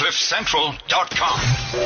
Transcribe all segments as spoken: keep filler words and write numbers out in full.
cliff central dot com.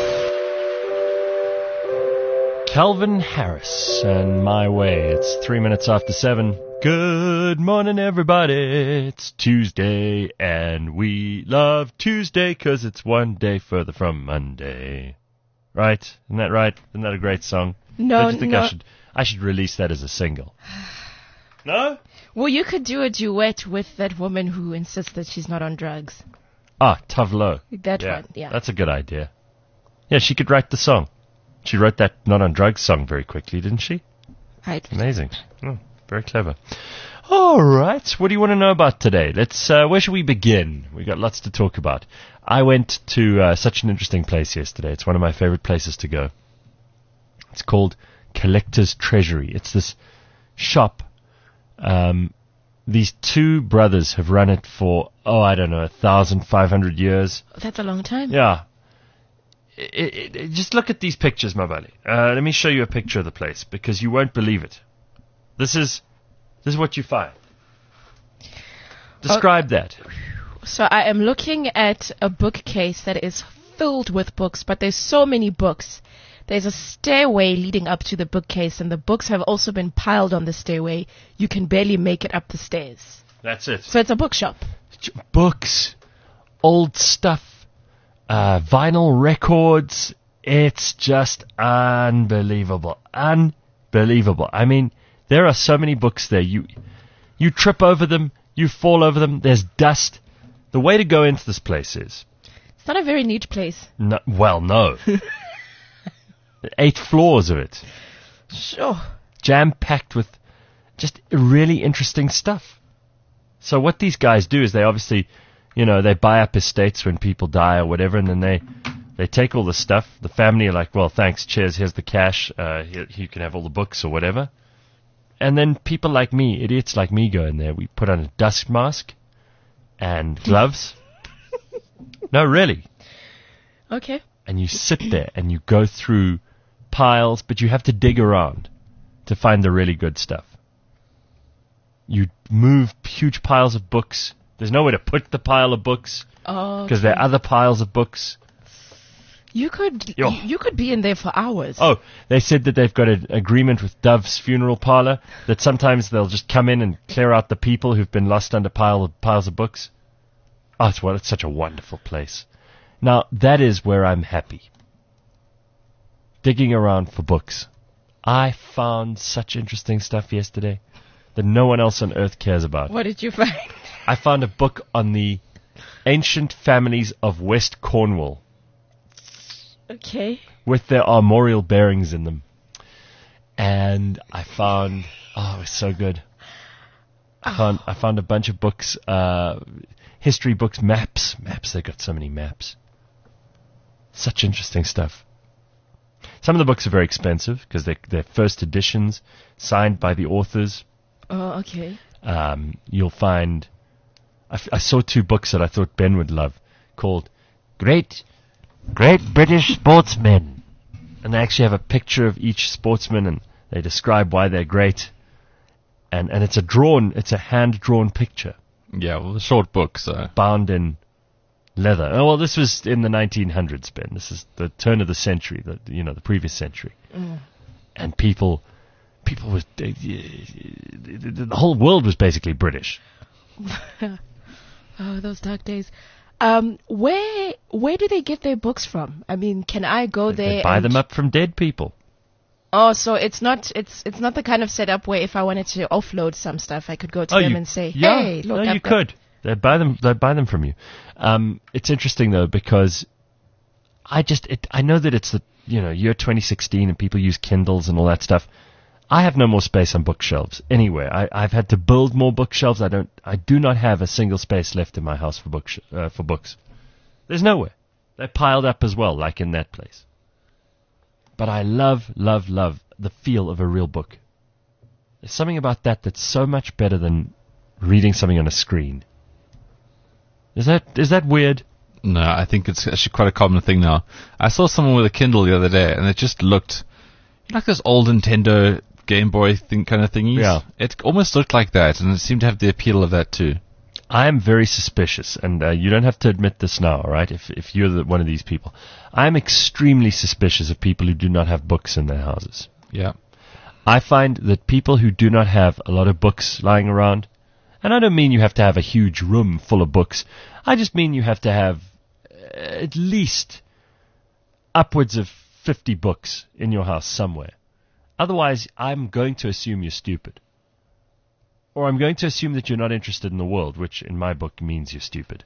Calvin Harris and My Way. It's three minutes after seven. Good morning, everybody. It's Tuesday, and we love Tuesday because it's one day further from Monday. Right? Isn't that right? Isn't that a great song? No, Don't you think no. I should, I should release that as a single? No? Well, you could do a duet with that woman who insists that she's not on drugs. Ah, Tavlo. That Yeah, one, yeah. that's a good idea. Yeah, she could write the song. She wrote that Not on Drugs song very quickly, didn't she? Right. Amazing. Oh, very clever. All right. What do you want to know about today? Let's. Uh, where should we begin? We got lots to talk about. I went to uh, such an interesting place yesterday. It's one of my favorite places to go. It's called Collector's Treasury. It's this shop. Um, these two brothers have run it for, oh, I don't know, a thousand five hundred years. That's a long time. Yeah. It, it, it, just look at these pictures, my buddy. Uh, let me show you a picture of the place because you won't believe it. This is this is what you find. Describe Oh. that. So I am looking at a bookcase that is filled with books, but there's so many books. There's a stairway leading up to the bookcase, and the books have also been piled on the stairway. You can barely make it up the stairs. That's it. So it's a bookshop. Books, old stuff, uh, vinyl records. It's just unbelievable. Unbelievable. I mean, there are so many books there. You, you trip over them. You fall over them. There's dust. The way to go into this place is... It's not a very neat place. No, well, no. Eight floors of it. Sure. Jam-packed with just really interesting stuff. So what these guys do is they obviously, you know, they buy up estates when people die or whatever, and then they, they take all the stuff. The family are like, well, thanks, cheers, here's the cash. Uh, here, you can have all the books or whatever. And then people like me, idiots like me, go in there. We put on a dust mask and gloves. No, really. Okay. And you sit there and you go through piles, but you have to dig around to find the really good stuff. You move huge piles of books. There's nowhere to put the pile of books Oh. because there are other piles of books. You could Yo. you, you could be in there for hours. Oh, they said that they've got an agreement with Dove's Funeral Parlor that sometimes they'll just come in and clear out the people who've been lost under pile of, piles of books. Oh, it's, well, it's such a wonderful place. Now, that is where I'm happy. Digging around for books. I found such interesting stuff yesterday that no one else on earth cares about. What did you find? I found a book on the ancient families of West Cornwall Okay. with their armorial bearings in them. And I found, oh, it was so good. I found, I found a bunch of books, uh, history books, maps. Maps, they got so many maps. Such interesting stuff. Some of the books are very expensive because they're, they're first editions, signed by the authors. Oh, okay. Um, you'll find, I, f- I saw two books that I thought Ben would love called Great, Great British Sportsmen. And they actually have a picture of each sportsman and they describe why they're great. And, and it's a drawn, it's a hand-drawn picture. Yeah, well, the short book, so... Bound in leather. Oh, well, this was in the nineteen hundreds, Ben. This is the turn of the century, the, you know, the previous century. Mm. And people, people was, uh, the the whole world was basically British. Oh, those dark days. Um, where where do they get their books from? I mean, can I go They, there? they buy and them up from dead people. Oh, so it's not it's it's not the kind of setup where if I wanted to offload some stuff, I could go to Oh, them you- and say, yeah, "Hey, look, no, I've you got-" could. They buy them. They buy them from you. Um, it's interesting though because I just it, I know that it's the you know year twenty sixteen and people use Kindles and all that stuff. I have no more space on bookshelves anywhere. I, I've had to build more bookshelves. I don't. I do not have a single space left in my house for books. Uh, for books, there's nowhere. They're piled up as well, like in that place. But I love, love, love the feel of a real book. There's something about that that's so much better than reading something on a screen. Is that is that weird? No, I think it's actually quite a common thing now. I saw someone with a Kindle the other day, and it just looked like those old Nintendo Game Boy thing kind of thingies. Yeah. It almost looked like that, and it seemed to have the appeal of that too. I am very suspicious, and uh, you don't have to admit this now, all right? If if you're the, one of these people, I am extremely suspicious of people who do not have books in their houses. Yeah. I find that people who do not have a lot of books lying around, and I don't mean you have to have a huge room full of books. I just mean you have to have uh, at least upwards of fifty books in your house somewhere. Otherwise, I'm going to assume you're stupid. Or I'm going to assume that you're not interested in the world, which in my book means you're stupid.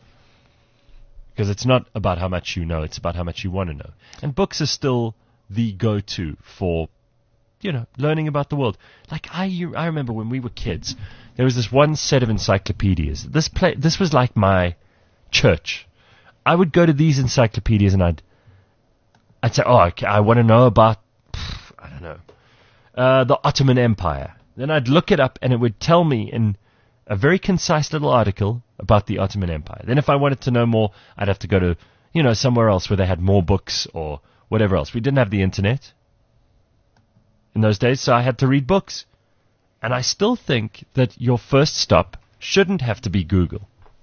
Because it's not about how much you know, it's about how much you want to know. And books are still the go-to for, you know, learning about the world. Like, I I remember when we were kids, there was this one set of encyclopedias. This play, this was like my church. I would go to these encyclopedias and I'd, I'd say, oh, okay, I want to know about, pff, I don't know, uh, the Ottoman Empire. Then I'd look it up and it would tell me in a very concise little article about the Ottoman Empire. Then if I wanted to know more, I'd have to go to, you know, somewhere else where they had more books or whatever else. We didn't have the internet in those days, so I had to read books. And I still think that your first stop shouldn't have to be Google.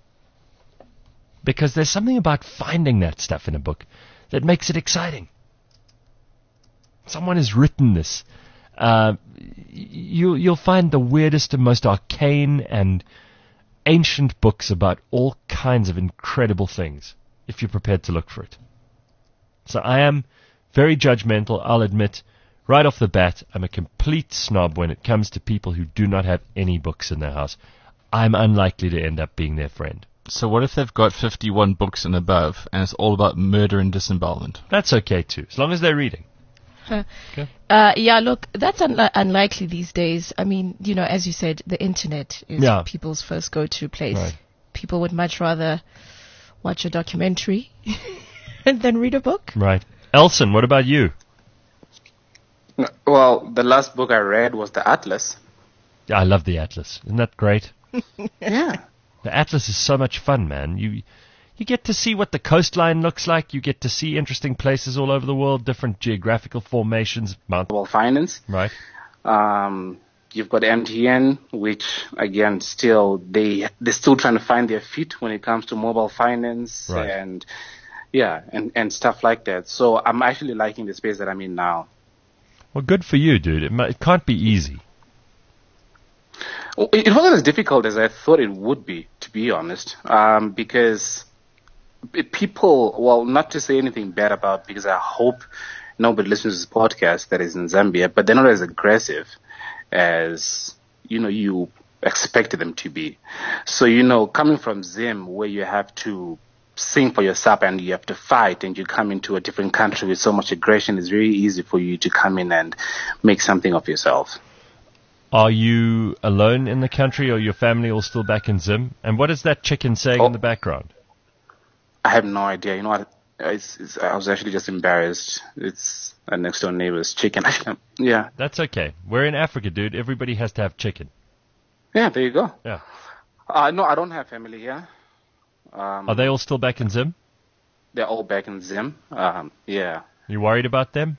Because there's something about finding that stuff in a book that makes it exciting. Someone has written this. Uh, you, you'll find the weirdest and most arcane and ancient books about all kinds of incredible things, if you're prepared to look for it. So I am very judgmental, I'll admit. Right off the bat, I'm a complete snob when it comes to people who do not have any books in their house. I'm unlikely to end up being their friend. So what if they've got fifty-one books and above, and it's all about murder and disembowelment? That's okay too, as long as they're reading. Huh. Okay. Uh, yeah, look, that's unli- unlikely these days. I mean, you know, as you said, the internet is Yeah. people's first go-to place. Right. People would much rather watch a documentary than read a book. Right. Elson, what about you? No, well, the last book I read was the Atlas. Yeah, I love the Atlas. Isn't that great? Yeah. The Atlas is so much fun, man. You you get to see what the coastline looks like. You get to see interesting places all over the world, different geographical formations. Mount, Mobile finance. right? Um, you've got M T N, which again, still they they're still trying to find their feet when it comes to mobile finance Right. and yeah, and and stuff like that. So I'm actually liking the space that I'm in now. Well, good for you, dude. It, mi- it can't be easy. Well, It it wasn't as difficult as I thought it would be, to be honest, um, because p- people, well, not to say anything bad about, because I hope nobody listens to this podcast that is in Zambia, but they're not as aggressive as, you know, you expected them to be. So, you know, coming from Zim, where you have to sing for yourself and you have to fight, and you come into a different country with so much aggression, it's very easy for you to come in and make something of yourself. Are you alone in the country, or your family all still back in Zim? And what is that chicken saying Oh. in the background? I have no idea. You know what? It's, it's, I was actually just embarrassed. It's a next door neighbor's chicken. Yeah. That's okay. We're in Africa, dude. Everybody has to have chicken. Yeah, there you go. Yeah. Uh, no, I don't have family here. Um, Are they all still back in Zim? They're all back in Zim. Um, yeah. You worried about them?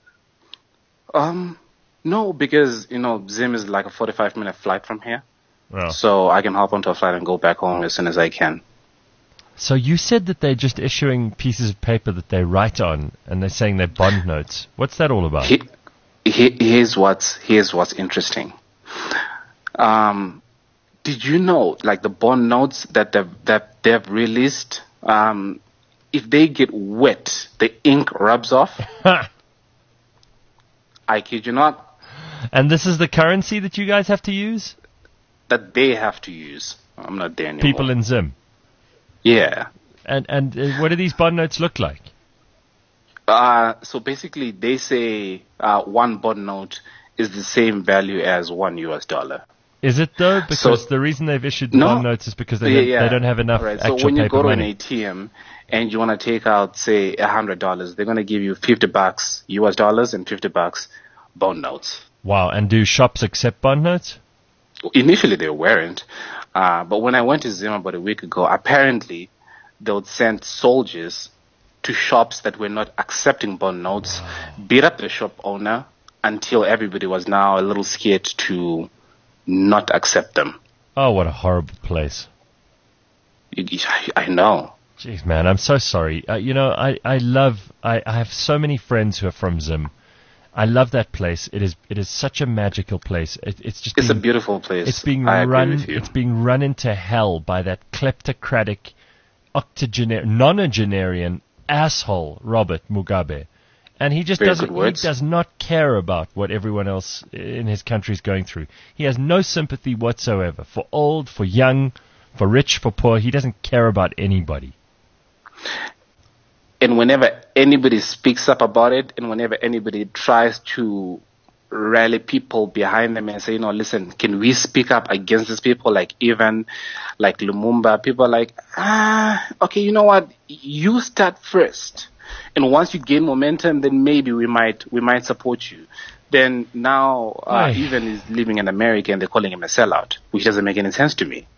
Um, no, because, you know, Zim is like a forty-five minute flight from here. Well, So I can hop onto a flight and go back home as soon as I can. so you said that they're just issuing pieces of paper that they write on, and they're saying they're bond notes. What's that all about? He, he, here's what's here's what's interesting. Um, did you know, like the bond notes that they've, that they've released, um, if they get wet, the ink rubs off? I kid you not. And this is the currency that you guys have to use? That they have to use. I'm not there anymore. People in Zim. Yeah. And and uh, what do these bond notes look like? Uh, so basically, they say uh, one bond note is the same value as one U S dollar. Is it though? Because So- the reason they've issued No. bond notes is because they Yeah, don't, yeah. they don't have enough Right. actual So when you paper go to money. an A T M and you want to take out, say, a hundred dollars, they're going to give you fifty bucks U S dollars and fifty bucks bond notes. Wow. And do shops accept bond notes? Initially, they weren't, uh, but when I went to Zim about a week ago, apparently they would send soldiers to shops that were not accepting bond notes, beat up the shop owner until everybody was now a little scared to not accept them. Oh, what a horrible place. You, you, I know. Jeez, man, I'm so sorry. Uh, you know, I, I love, I, I have so many friends who are from Zim. I love that place. It is it is such a magical place. It, it's just It's being, a beautiful place. It's being I agree run. with you. It's being run into hell by that kleptocratic, octogenar- nonagenarian asshole Robert Mugabe, and he just Very doesn't. good He words. does not care about what everyone else in his country is going through. He has no sympathy whatsoever for old, for young, for rich, for poor. He doesn't care about anybody. And whenever anybody speaks up about it, and whenever anybody tries to rally people behind them and say, you know, listen, can we speak up against these people, like even like Lumumba, people are like, ah, okay, you know what, you start first. And once you gain momentum, then maybe we might we might support you. Then now uh, Aye. even is living in America and they're calling him a sellout, which doesn't make any sense to me.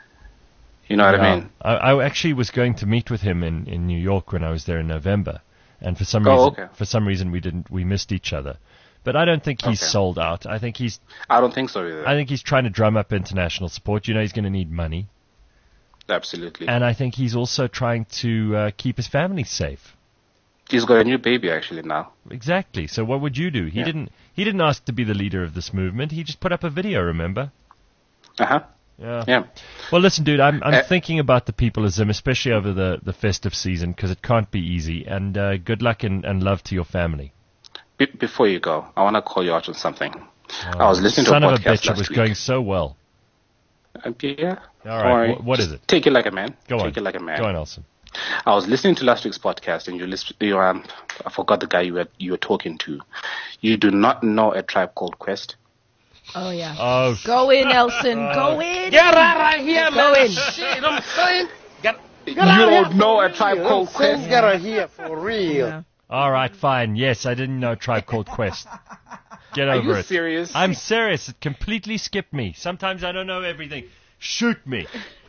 You know what I Yeah. mean? I, I actually was going to meet with him in, in New York when I was there in November, and for some Oh, reason, okay. for some reason we didn't, we missed each other. But I don't think he's Okay. sold out. I think he's, I don't think so either. I think he's trying to drum up international support. You know, he's going to need money, Absolutely. and I think he's also trying to uh, keep his family safe. He's got a new baby actually now. Exactly. So what would you do? He Yeah. didn't, he didn't ask to be the leader of this movement. He just put up a video. Remember? Uh huh. Yeah. Yeah. Well, listen, dude, I'm I'm Uh, thinking about the people of Zim, especially over the, the festive season, because it can't be easy. And uh, good luck and, and love to your family. Be- before you go, I want to call you out on something. I was listening to Son a of a podcast bitch, it last was week. going so well. Uh, yeah. All right, Don't worry. wh- what Just is it? Take it like a man. Go take on. it like a man. Go on, Elson. I was listening to last week's podcast, and you list, you um, I forgot the guy you were you were talking to. You do not know a tribe called Quest. Oh yeah. Oh, Go in, Elson. Go in. Get out of here, Go man. in. Shit, I'm saying. Get, You get out of here don't know for a tribe real. called I'm saying Quest. Get out of here for real. Yeah. all right, fine. Yes, I didn't know a tribe called Quest. Get Are over you it. serious? I'm serious. It completely skipped me. Sometimes I don't know everything. Shoot me.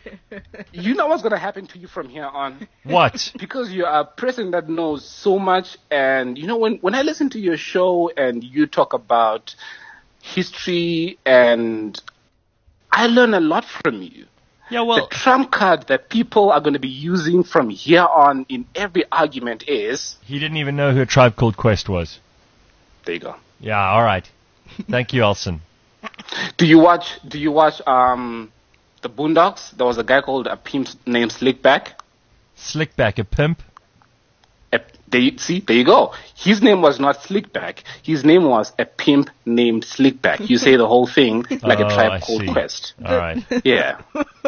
You know what's going to happen to you from here on? What? Because you're a person that knows so much, and you know when when I listen to your show and you talk about history, and I learn a lot from you. Yeah, well, The trump card that people are going to be using from here on in every argument is, he didn't even know who a tribe called Quest was. there you go. Yeah, all right. Thank you, Elson. Do you watch? Do you watch um, the Boondocks? There was a guy called a pimp named Slickback. Slickback, a pimp. A, there you, see, there you go. His name was not Slickback. His name was a pimp named Slickback. You say the whole thing like Oh, a tribe I called see. Quest. All right. Yeah.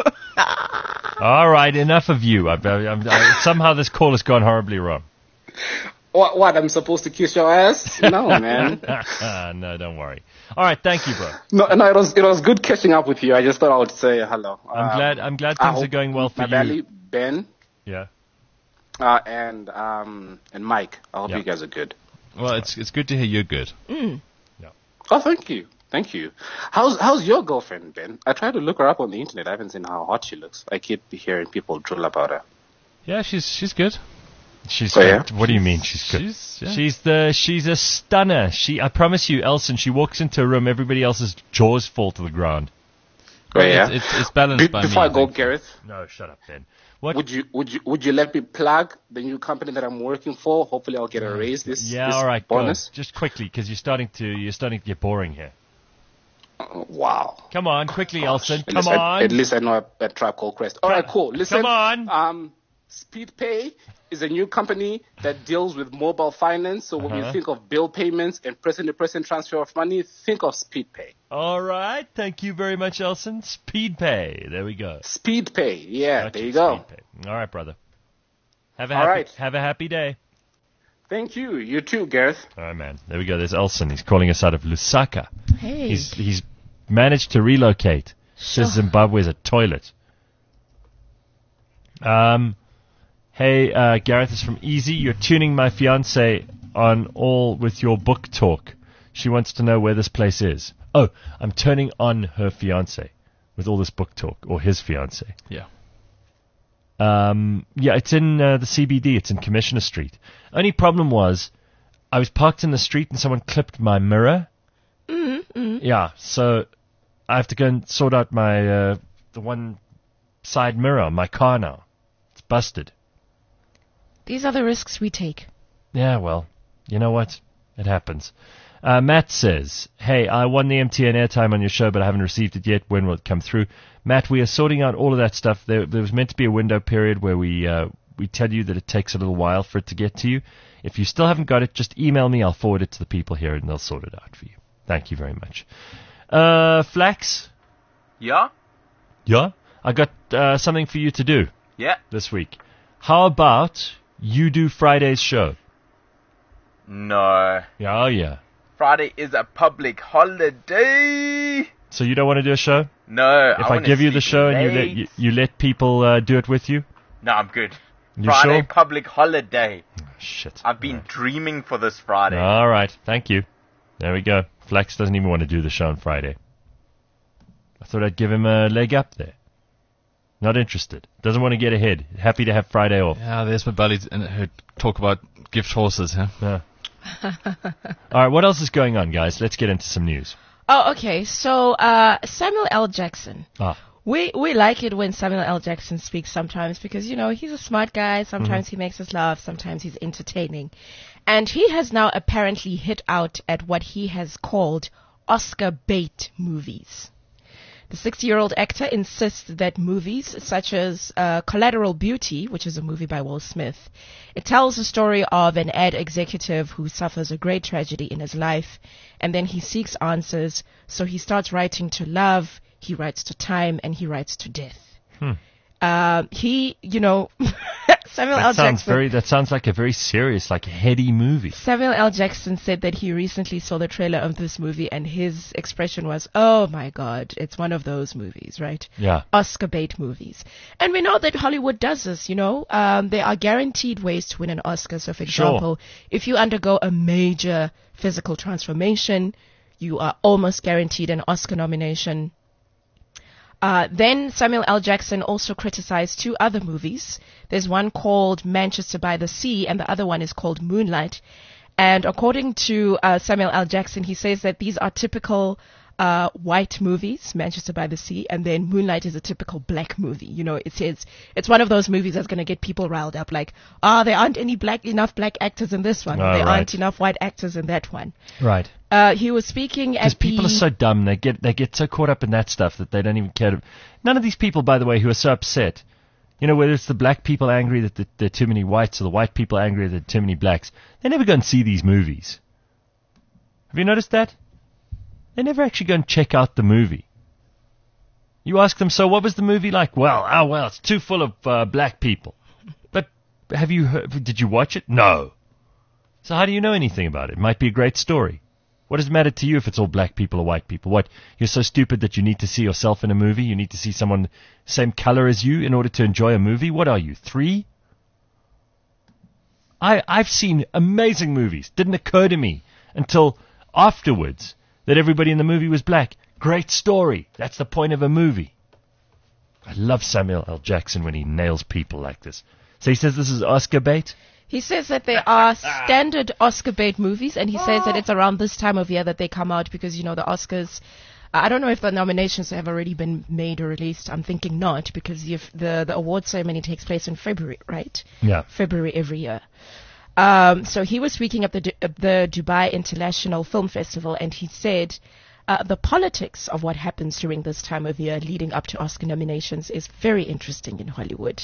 All right, enough of you. I, I, I'm- I, somehow this call has gone horribly wrong. What? What? I'm supposed to kiss your ass? No, man. No, don't worry. All right, thank you, bro. No, no. It was it was good catching up with you. I just thought I would say hello. I'm Um, glad. I'm glad I things are hope going well for Mabali, you. Ben, Yeah. uh, and um, and Mike. I hope Yeah. you guys are good. Well, it's it's good to hear you're good. Oh, thank you, thank you. How's how's your girlfriend, Ben? I tried to look her up on the internet. I haven't seen how hot she looks. I keep hearing people drool about her. Yeah, she's she's good. She's. Oh, yeah? What do you mean she's good? She's yeah. She's the. She's a stunner. She. I promise you, Elson. She walks into a room, everybody else's jaws fall to the ground. Oh, yeah. It's, it's, it's balanced Be- by before me. I go, think. Gareth, No, shut up, Ben. What? would you would you would you let me plug the new company that I'm working for? Hopefully, I'll get a raise this. yeah. this All right. Go. bonus. Just quickly, because you're starting to. You're starting to get boring here. Oh, wow. Come on, quickly, Elson. At Come least I- on. at least I know a, a tribe called Quest. All right, cool. Listen. Come on. Um, SpeedPay is a new company that deals with mobile finance. So when Uh-huh. you think of bill payments and person-to-person transfer of money, think of SpeedPay. All right. Thank you very much, Elson. SpeedPay. There we go. SpeedPay. Yeah, Gotcha, there you go. SpeedPay. All right, brother. Have a All happy, right. Have a happy day. Thank you. You too, Gareth. All right, man. There we go. There's Elson. He's calling us out of Lusaka. Hey. He's he's managed to relocate. Says Zimbabwe's a toilet. Um, hey, uh, Gareth is from Easy. You're tuning my fiance on all with your book talk. She wants to know where this place is. Oh, I'm turning on her fiance with all this book talk, or his fiance. Yeah. Um, yeah, it's in uh, the C B D. It's in Commissioner Street. Only problem was, I was parked in the street and someone clipped my mirror. Mm-hmm. Yeah, so I have to go and sort out my uh, the one side mirror on my car now. It's busted. These are the risks we take. Yeah, well, you know what? It happens. Uh, Matt says, hey, I won the M T N airtime on your show, but I haven't received it yet. When will it come through? Matt, we are sorting out all of that stuff. There, there was meant to be a window period where we uh, we tell you that it takes a little while for it to get to you. If you still haven't got it, just email me. I'll forward it to the people here, and they'll sort it out for you. Thank you very much. Uh, Flax? Yeah? Yeah? I got uh, something for you to do Yeah. this week. How about you do Friday's show? No. Yeah, oh yeah. Friday is a public holiday. So you don't want to do a show? No. If I, wanna give you the sleep show and you let late. you, you let people uh, do it with you? No, I'm good. You Friday, sure? public holiday. Oh, shit. I've been dreaming for this Friday. All right. Thank you. There we go. Flex doesn't even want to do the show on Friday. I thought I'd give him a leg up there. Not interested. Doesn't want to get ahead. Happy to have Friday off. Yeah, there's my buddies and who talk about gift horses, huh? Yeah. All right. What else is going on, guys? Let's get into some news. Oh, okay. So, uh, Samuel L. Jackson. Ah. We we like it when Samuel L. Jackson speaks sometimes because, you know, he's a smart guy. Sometimes Mm-hmm. he makes us laugh. Sometimes he's entertaining. And he has now apparently hit out at what he has called Oscar bait movies. The sixty-year-old actor insists that movies such as uh, Collateral Beauty, which is a movie by Will Smith, it tells the story of an ad executive who suffers a great tragedy in his life, and then he seeks answers. So he starts writing to love, he writes to time, and he writes to death. Hmm. Uh, he, you know, Samuel L. That sounds Jackson. very. That sounds like a very serious, like heady movie. Samuel L. Jackson said that he recently saw the trailer of this movie and his expression was, oh my God, it's one of those movies, right? Yeah. Oscar bait movies. And we know that Hollywood does this, you know. Um, there are guaranteed ways to win an Oscar. So, for Sure. example, if you undergo a major physical transformation, you are almost guaranteed an Oscar nomination. Uh, then Samuel L. Jackson also criticized two other movies. There's one called Manchester by the Sea, and the other one is called Moonlight. And according to uh, Samuel L. Jackson, he says that these are typical uh, white movies, Manchester by the Sea, and then Moonlight is a typical black movie. You know, it says it's one of those movies that's going to get people riled up, like, ah, oh, there aren't any black enough black actors in this one, Oh, or there right. aren't enough white actors in that one. Right. Uh, he was speaking Because at people the... are so dumb, they get they get so caught up in that stuff that they don't even care. To, none of these people, by the way, who are so upset, you know, whether it's the black people angry that there are too many whites or the white people angry that there are too many blacks, they never go and see these movies. Have you noticed that? They never actually go and check out the movie. You ask them, so what was the movie like? Well, oh well, it's too full of uh, black people. But have you heard, did you watch it? No. So how do you know anything about it? It might be a great story. What does it matter to you if it's all black people or white people? What, you're so stupid that you need to see yourself in a movie? You need to see someone same color as you in order to enjoy a movie? What are you, three? I, I've seen amazing movies. Didn't occur to me until afterwards that everybody in the movie was black. Great story. That's the point of a movie. I love Samuel L. Jackson when he nails people like this. So he says this is Oscar bait? He says that there are standard Oscar bait movies, and he says that it's around this time of year that they come out because, you know, the Oscars, I don't know if the nominations have already been made or released. I'm thinking not, because the, the, the award ceremony takes place in February, right? Yeah. February every year. Um, so he was speaking at the, Du- uh, the Dubai International Film Festival, and he said uh, the politics of what happens during this time of year leading up to Oscar nominations is very interesting in Hollywood.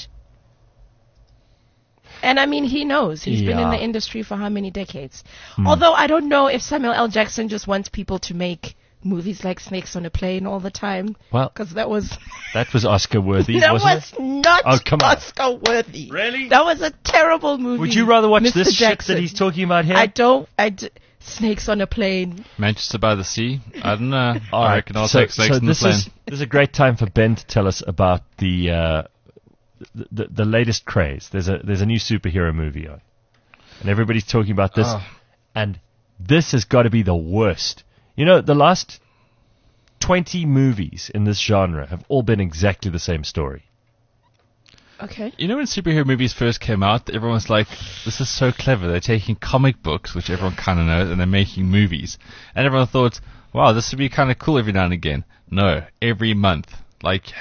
And I mean, he knows. He's been in Yeah. the industry for how many decades? Hmm. Although I don't know if Samuel L. Jackson just wants people to make movies like Snakes on a Plane all the time. Well, Because that was... that was Oscar worthy, that wasn't was it? not Oh, come on. Oscar worthy. Really? That was a terrible movie. Would you rather watch Mister this Jackson. shit that he's talking about here? I don't... I d- Snakes on a Plane. Manchester by the Sea? I don't know. All I right. reckon I'll so, take snakes so on the this plane. is this is a great time for Ben to tell us about the uh, the, the the latest craze. There's a there's a new superhero movie on, and everybody's talking about this, Oh. and this has got to be the worst. You know, the last twenty movies in this genre have all been exactly the same story. Okay. You know when superhero movies first came out, everyone was like, this is so clever. They're taking comic books, which everyone kind of knows, and they're making movies. And everyone thought, wow, this would be kind of cool every now and again. No, every month. Like, have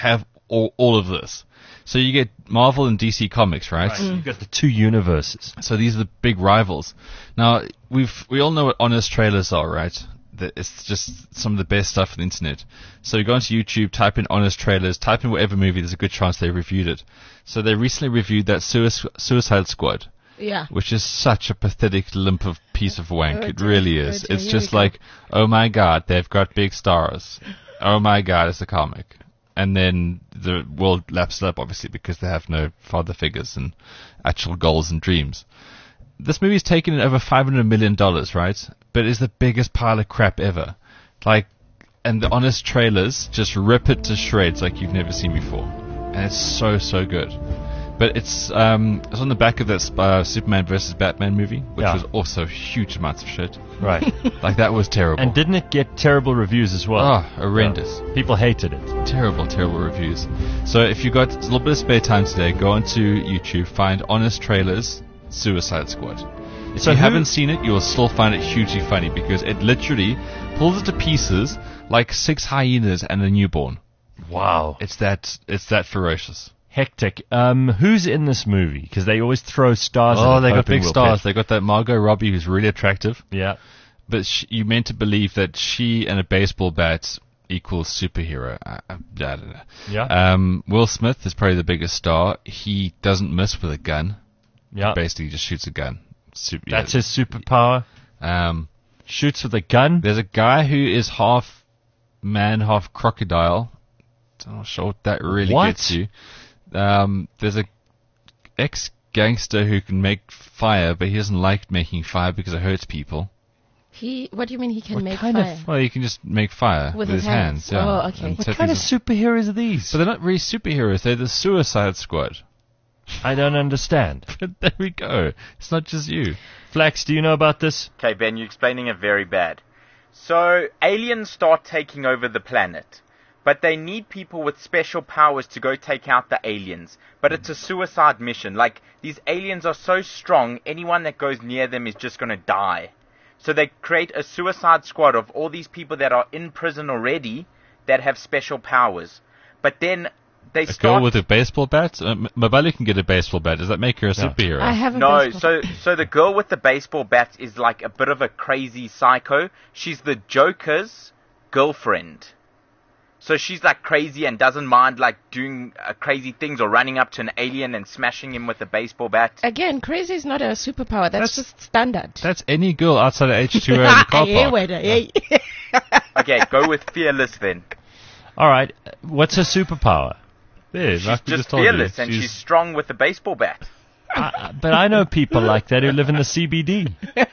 all, all of this. So you get Marvel and D C Comics, right? Right. You've got the two universes. So these are the big rivals. Now, we've we all know what honest trailers are, right? That it's just some of the best stuff on the internet. So you go onto YouTube, type in honest trailers, type in whatever movie, there's a good chance they reviewed it. So they recently reviewed that Sui- Suicide Squad, Yeah. which is such a pathetic lump of piece of wank. Oh It dear, really oh is. dear, It's here just we go. like, oh my god, they've got big stars. Oh my god, it's a comic. And then the world laps it up, obviously, because they have no father figures and actual goals and dreams. This movie's taken in over five hundred million dollars, right? But it's the biggest pile of crap ever. Like, and the honest trailers just rip it to shreds like you've never seen before. And it's so, so good. But it's um, it's on the back of that uh, Superman versus Batman movie, which Yeah. was also huge amounts of shit. Right. Like, that was terrible. And didn't it get terrible reviews as well? Oh, horrendous. Yeah. People hated it. Terrible, terrible reviews. So if you got a little bit of spare time today, go onto YouTube, find Honest Trailers Suicide Squad. If So you who- haven't seen it, you will still find it hugely funny because it literally pulls it to pieces like six hyenas and a newborn. Wow. It's that it's that ferocious. Hectic. Um, who's in this movie? Because they always throw stars in Oh, it, they got hoping big we'll stars. pick. They got that Margot Robbie who's really attractive, Yeah. but sh- you meant to believe that she and a baseball bat equals superhero. I, I, I don't know. Yeah. Um, Will Smith is probably the biggest star. He doesn't miss with a gun. Yeah. Basically, just shoots a gun. Super, That's yeah. his superpower. Um, Shoots with a gun. there's a guy who is half man, half crocodile. I'm not sure what that really What? gets you. Um, there's a ex-gangster who can make fire, but he doesn't like making fire because it hurts people. He. What do you mean he can What make kind of fire? Well, you can just make fire With with, his his hands. hands. yeah. Oh, okay. And What set What kind of things- superheroes are these? But they're not really superheroes. They're the Suicide Squad. I don't understand. But there we go. It's not just you. Flex, do you know about this? Okay, Ben, you're explaining it very bad. So, aliens start taking over the planet. But they need people with special powers to go take out the aliens. But it's a suicide mission. Like, these aliens are so strong, anyone that goes near them is just going to die. So they create a suicide squad of all these people that are in prison already that have special powers. But then they A start... girl with a baseball bat? Uh, M- Mabali can get a baseball bat. Does that make her a No. superhero? I have a No, baseball- so so the girl with the baseball bat is like a bit of a crazy psycho. She's the Joker's girlfriend. So she's like crazy and doesn't mind like doing uh, crazy things or running up to an alien and smashing him with a baseball bat. Again, crazy is not a superpower. That's, That's- just standard. That's any girl outside of H two O in the car Yeah, park. wait, yeah. Okay, go with fearless then. All right. What's her superpower? There, She's like we just just told you. fearless and she's strong with a baseball bat. I, but I know people like that who live in the C B D.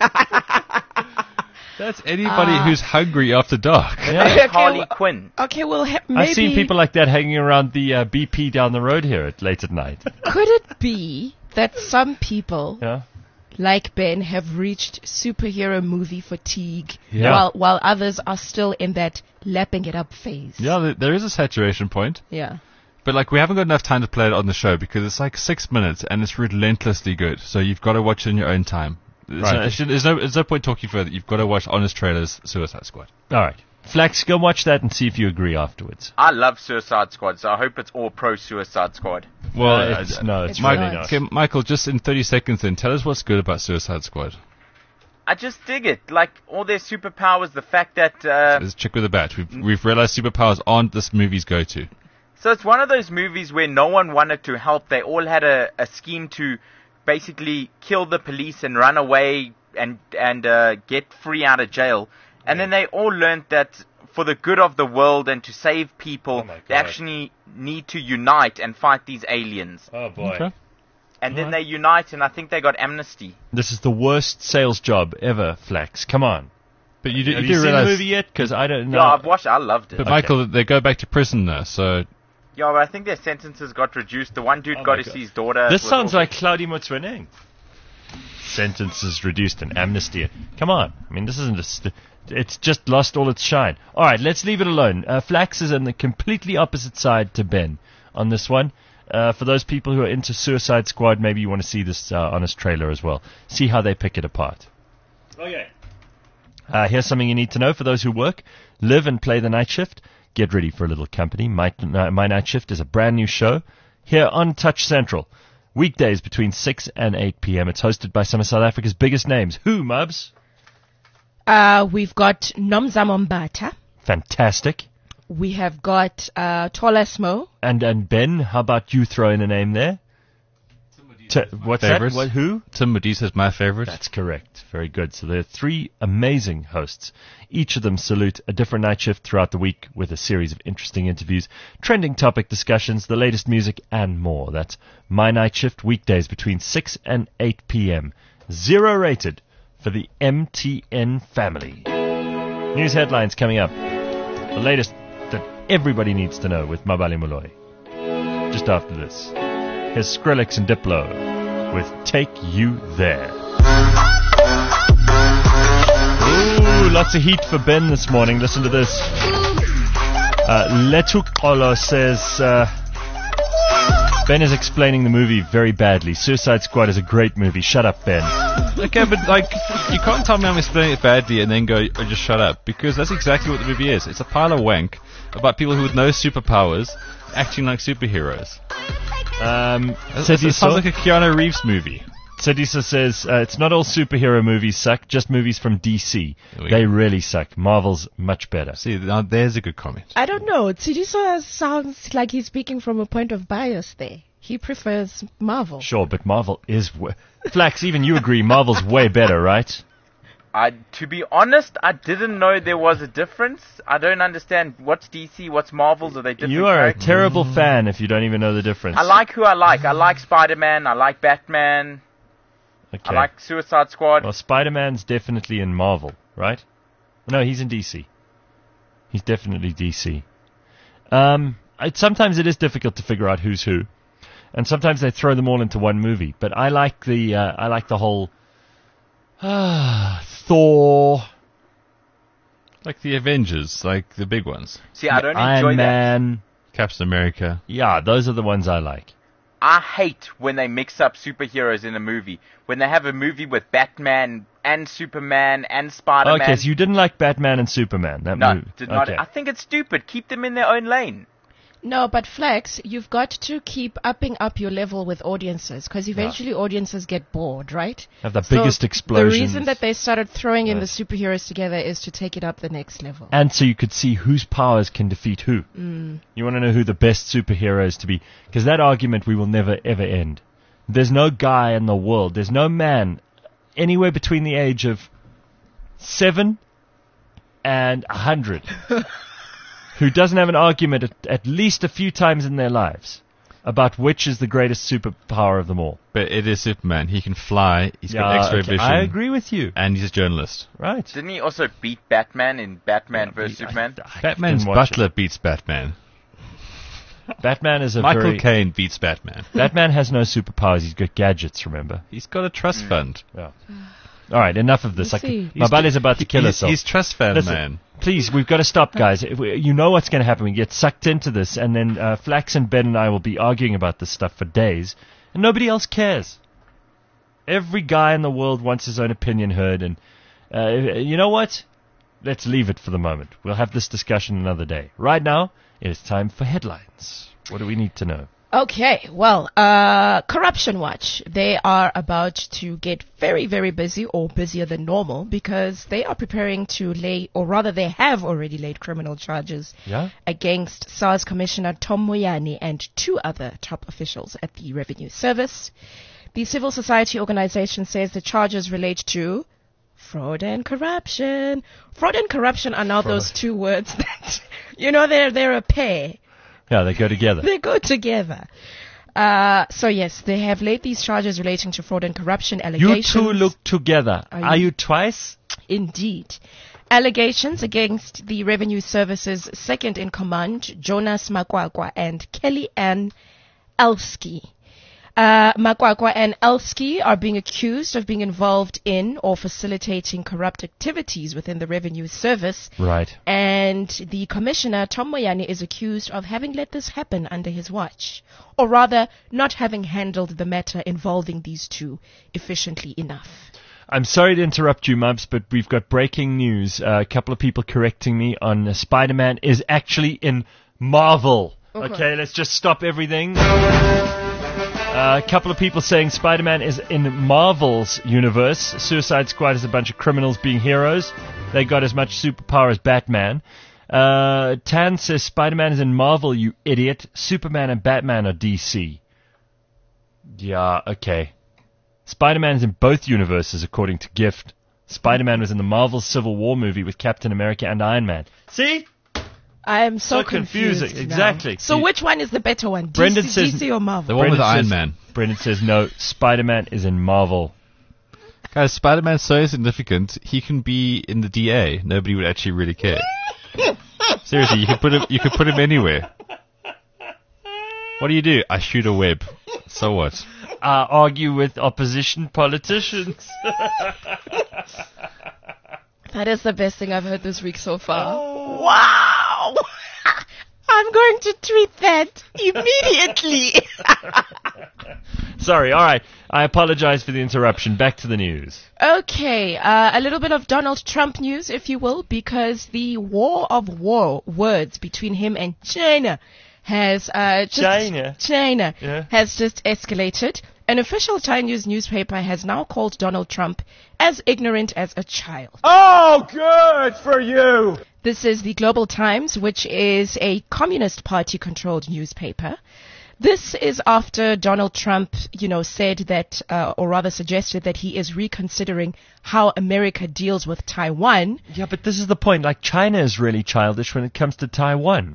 That's anybody Ah. who's hungry after dark. Yeah. Okay, Harley well- Quinn. Okay, well, ha- maybe... I've seen people like that hanging around the uh, B P down the road here at late at night. Could it be that some people, Yeah. like Ben, have reached superhero movie fatigue, Yeah. while while others are still in that lapping it up phase? Yeah, there- there is a saturation point. Yeah. But like we haven't got enough time to play it on the show because it's like six minutes and it's relentlessly good. So you've got to watch it in your own time. There's, Right. no, it should- there's no there's no point talking further. You've got to watch Honest Trailers Suicide Squad. All right. Flex, go watch that and see if you agree afterwards. I love Suicide Squad, so I hope it's all pro Suicide Squad. Well, Uh, uh, it's, no, it's It's really not. not. okay, Michael, just in thirty seconds then, tell us what's good about Suicide Squad. I just dig it. Like, all their superpowers, the fact that... Uh, There's a chick with a bat. We've, we've realized superpowers aren't this movie's go-to. So it's one of those movies where no one wanted to help. They all had a, a scheme to basically kill the police and run away and and uh, get free out of jail. And then they all learned that for the good of the world and to save people, Oh my they God. actually need to unite and fight these aliens. Oh, boy. Okay. And then Alright. they unite, and I think they got amnesty. This is the worst sales job ever, Flex. Come on. But you do, Have you you do seen realize... the movie yet? Because I don't know. Yeah, I've watched. I loved it. But Michael, they go back to prison now, so... yeah, but I think their sentences got reduced. The one dude Oh got my to God. see his daughter. This was sounds awful. like Claudia Motsoeneng. Sentences reduced and amnesty. Come on. I mean, this isn't a st- it's just lost all its shine. All right, let's leave it alone. Uh, Flax is on the completely opposite side to Ben on this one. Uh, for those people who are into Suicide Squad, maybe you want to see this uh, honest trailer as well. See how they pick it apart. Okay. Uh, here's something you need to know for those who work, live and play the night shift. get ready for a little company. My, My Night Shift is a brand new show here on Touch Central. Weekdays between six and eight p.m. It's hosted by some of South Africa's biggest names. Who, Mubs? Uh, we've got Nomzamo Mbatha. Fantastic. We have got uh, Tolasmo. And and Ben, how about you throw in a name there? T- what's Favorites. that? What, who? Tim Modise is my favorite. That's correct. Very good. So there are three amazing hosts. Each of them salute a different night shift throughout the week with a series of interesting interviews, trending topic discussions, the latest music, and more. That's My Night Shift, weekdays between six and eight p.m. Zero rated for the M T N family. News headlines coming up. The latest that everybody needs to know with Mabali Moloi. Just after this. Here's Skrillex and Diplo with Take You There. Ooh, lots of heat for Ben this morning. Listen to this. Uh, Letuk Olo says, uh, Ben is explaining the movie very badly. Suicide Squad is a great movie. Shut up, Ben. Okay, but like, you can't tell me I'm explaining it badly and then go, oh, just shut up, because that's exactly what the movie is. It's a pile of wank about people who with no superpowers acting like superheroes. Um, It sounds like a Keanu Reeves movie. Sadisa says, uh, it's not all superhero movies suck, just movies from D C. There we They go. really suck. Marvel's much better. See, now there's a good comment. I don't know. Tsidiso sounds like he's speaking from a point of bias there. He prefers Marvel. Sure, but Marvel is... W- Flax, even you agree Marvel's way better, right? I, to be honest, I didn't know there was a difference. I don't understand what's D C, what's Marvel's. Are they different? You are a characters? terrible fan if you don't even know the difference. I like who I like. I like Spider-Man. I like Batman. Okay. I like Suicide Squad. Well, Spider-Man's definitely in Marvel, right? No, he's in D C. He's definitely D C. Um, it, sometimes it is difficult to figure out who's who, and sometimes they throw them all into one movie. But I like the uh, I like the whole uh, Thor, Like the Avengers, like the big ones. See, I don't enjoy Iron that. Man. Captain America. Yeah, those are the ones I like. I hate when they mix up superheroes in a movie. When they have a movie with Batman and Superman and Spider-Man. Okay, so you didn't like Batman and Superman. That no, movie. did not. Okay. I think it's stupid. Keep them in their own lane. No, but Flex, you've got to keep upping up your level with audiences, because eventually audiences get bored, right? Have the So biggest explosions. The reason that they started throwing in the superheroes together is to take it up the next level. And so you could see whose powers can defeat who. Mm. You want to know who the best superhero is to be? Because that argument we will never ever end. There's no guy in the world, there's no man anywhere between the age of seven and a hundred who doesn't have an argument at, at least a few times in their lives about which is the greatest superpower of them all. But it is Superman. He can fly. He's got Yeah, X-ray okay, vision. I agree with you. And he's a journalist. Right. Didn't he also beat Batman in Batman versus I- Superman? I Batman's didn't watch butler beats Batman. it. Batman is a Michael very... Caine beats Batman. Batman has no superpowers. He's got gadgets, remember? He's got a trust fund. Yeah. All right, enough of this. I Let's see. can, my body's about to kill he's, herself. he's trust fund Listen, man. please, we've got to stop, guys. If we- You know what's going to happen. We get sucked into this, and then uh, Flax and Ben and I will be arguing about this stuff for days, and nobody else cares. Every guy in the world wants his own opinion heard, and uh, you know what? Let's leave it for the moment. We'll have this discussion another day. Right now, it is time for headlines. What do we need to know? Okay, well, uh, Corruption Watch, they are about to get very, very busy, or busier than normal, because they are preparing to lay, or rather they have already laid criminal charges Yeah? against SARS Commissioner Tom Moyane and two other top officials at the Revenue Service. The civil society organization says the charges relate to fraud and corruption. Fraud and corruption are now Fraud. those two words that, you know, they're, they're a pair. Yeah, they go together. They go together. Uh, so yes, they have laid these charges relating to fraud and corruption You allegations. two look together. Are Are you- you twice? Indeed. Allegations against the Revenue Service's second in command, Jonas Makwakwa and Kelly Ann Elsky. Uh, Makwakwa and Elsky are being accused of being involved in or facilitating corrupt activities within the Revenue Service. Right. And the commissioner, Tom Moyane, is accused of having let this happen under his watch. Or rather, not having handled the matter involving these two efficiently enough. I'm sorry to interrupt you, Mumps, but we've got breaking news. Uh, a couple of people correcting me on uh, Spider-Man is actually in Marvel. Okay, Okay let's just stop everything. Uh, a couple of people saying Spider-Man is in Marvel's universe. Suicide Squad is a bunch of criminals being heroes. They got as much superpower as Batman. Uh, Tan says Spider-Man is in Marvel, you idiot. Superman and Batman are D C. Yeah, okay. Spider-Man is in both universes, according to Gift. Spider-Man was in the Marvel Civil War movie with Captain America and Iron Man. See? I am so, So confusing, confused now. exactly. So You- which one is the better one? Brendan D C, says- D C or Marvel? The one with Brendan Iron says- Man. Brendan says no, Spider-Man is in Marvel. Guys, Spider-Man's so insignificant, he can be in the D A. Nobody would actually really care. Seriously, you could put him. You could put him anywhere. What do you do? I shoot a web. So what? I argue with opposition politicians. That is the best thing I've heard this week so far. Wow! I'm going to tweet that immediately. Sorry, alright. I apologize for the interruption. Back to the news. Okay, uh, a little bit of Donald Trump news, if you will, because the war of war words between him and China has uh, just China? China Yeah. has just escalated. An official Chinese newspaper has now called Donald Trump as ignorant as a child. Oh, good for you. This is the Global Times, which is a Communist Party-controlled newspaper. This is after Donald Trump, you know, said that, uh, or rather suggested that he is reconsidering how America deals with Taiwan. Yeah, but this is the point. Like, China is really childish when it comes to Taiwan.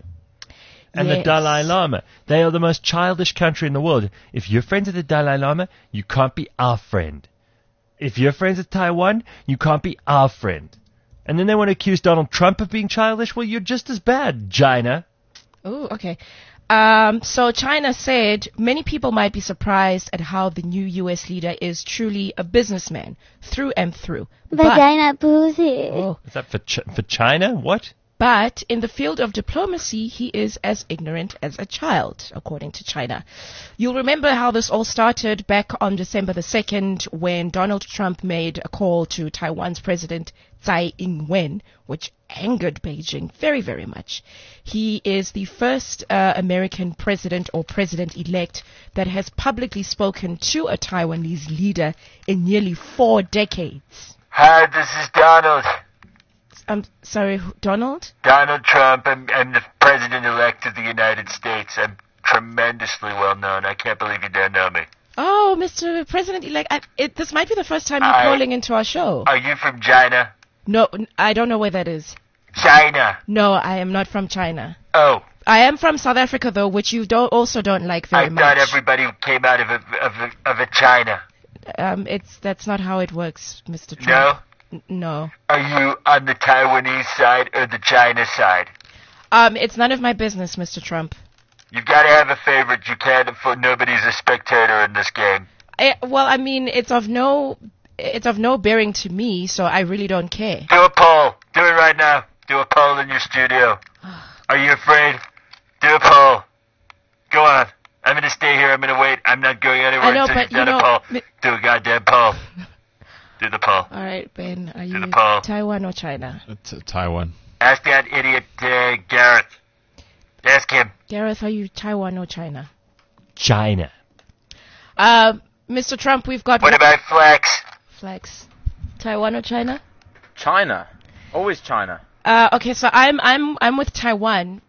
And the Yes. Dalai Lama. They are the most childish country in the world. If you're friends with the Dalai Lama, you can't be our friend. If you're friends with Taiwan, you can't be our friend. And then they want to accuse Donald Trump of being childish? Well, you're just as bad, China. Oh, okay. Um, so China said many people might be surprised at how the new U S leader is truly a businessman through and through. But, Vagina pussy. oh, Is that for Ch- for China? What? but in the field of diplomacy, he is as ignorant as a child, according to China. You'll remember how this all started back on December the second when Donald Trump made a call to Taiwan's president Tsai Ing-wen, which angered Beijing very, very much. He is the first uh, American president or president-elect that has publicly spoken to a Taiwanese leader in nearly four decades. Hi, this is Donald. I'm sorry, who- Donald? Donald Trump. I'm, I'm the president-elect of the United States. I'm tremendously well known. I can't believe you don't know me. Oh, Mister President-elect, I, it, this might be the first time you're I- calling into our show. Are you from China? No, n- I don't know where that is. China. No, I am not from China. Oh, I am from South Africa, though, which you don't also don't like very I much. thought everybody came out of a, of a, of a China. Um, it's that's not how it works, Mister No? Trump. N- No. Are you on the Taiwanese side or the China side? Um, it's none of my business, Mister Trump. You've got to have a favorite. You can't afford. Nobody's a spectator in this game. I, well, I mean, it's of no, it's of no bearing to me, so I really don't care. Do a poll. Do it right now. Do a poll in your studio. Are you afraid? Do a poll. Go on. I'm going to stay here. I'm going to wait. I'm not going anywhere I know, until but you've you done know, a poll. mi- Do a goddamn poll. Do the poll. All right, Ben, are you the poll. Taiwan or China? T- Taiwan. Ask that idiot uh, Gareth. Ask him. Gareth, are you Taiwan or China? China. Um, Mister Trump, we've got What about Flex? flags. Taiwan or China? China. Always China. Uh, okay, so I'm I'm I'm with Taiwan.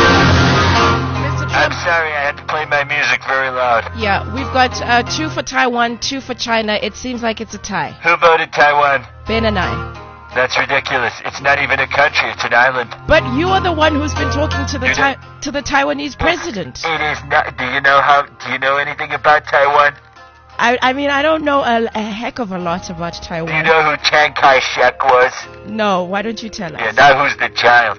Mister I'm Trump, sorry. I had to play my music very loud. yeah, we've got uh, two for Taiwan, two for China. It seems like it's a tie. Who voted Taiwan? Ben and I. That's ridiculous. It's not even a country. It's an island. But you are the one who's been talking to the You tai- don't- to the Taiwanese president. It is not. Do you know how? Do you know anything about Taiwan? I I mean I don't know a, a heck of a lot about Do you Taiwan. know who Chiang Kai-shek was? No, why don't you tell us? Yeah, now who's the child?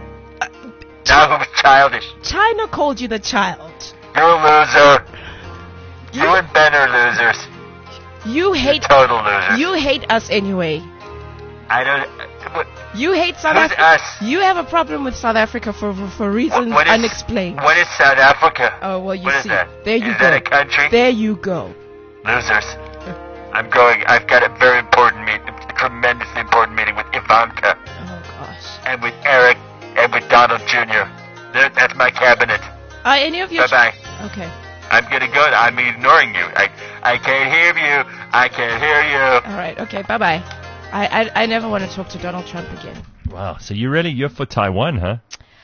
Now who's childish? China called you the child. You're a loser. You and Ben are losers. You hate Total losers. you hate us anyway. I don't. What, You hate South who's Africa. us? You have a problem with South Africa for for, for reasons what is, unexplained. What is South Africa? Oh well, you What is see. that? There you Is go. that a country? There you go. Losers. I'm going. I've got a very important of your... Bye-bye. Okay. I'm gonna go. I'm ignoring you. I I can't hear you. I can't hear you. All right. Okay. Bye-bye. I, I, I never want to talk to Donald Trump again. Wow. So you really, you're for Taiwan, huh?